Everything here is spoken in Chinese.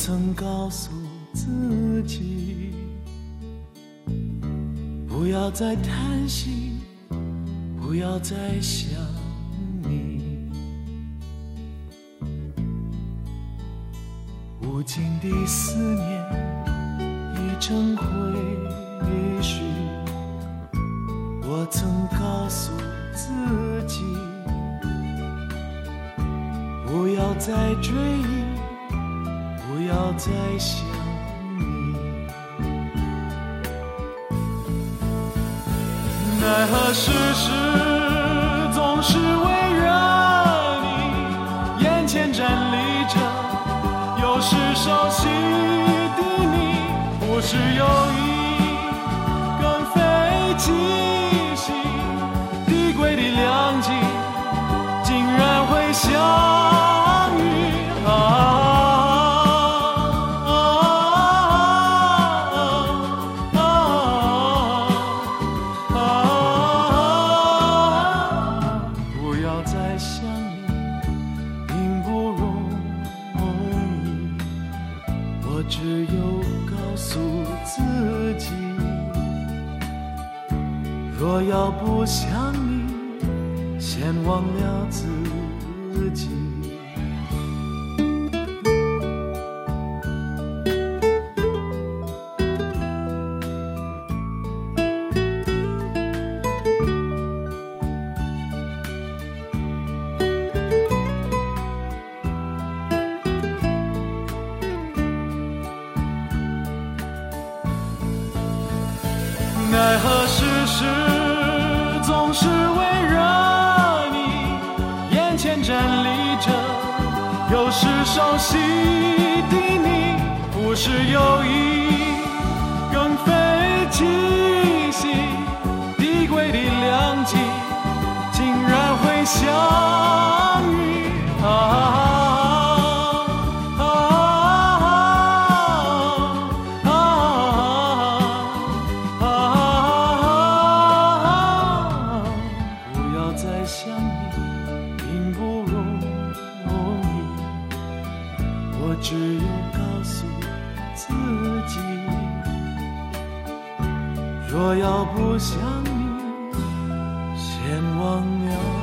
曾告诉自己，不要再叹息，不要再想你。无尽的思念已成回绪，我曾告诉自己，不要再追忆，不要再想你。奈何世事总是围绕你，眼前站立着又是熟悉的你，不是有意更非奇袭，递归的良机竟然会相遇不要再想你，并不容易，我只有告诉自己，若要不想你，先忘了自己。奈何世事总是围绕你，眼前站立着又是熟悉的你，不是有意更非奇袭，递归的良机竟然会相遇想你并不容易，我只有告诉自己，若要不想你，先忘了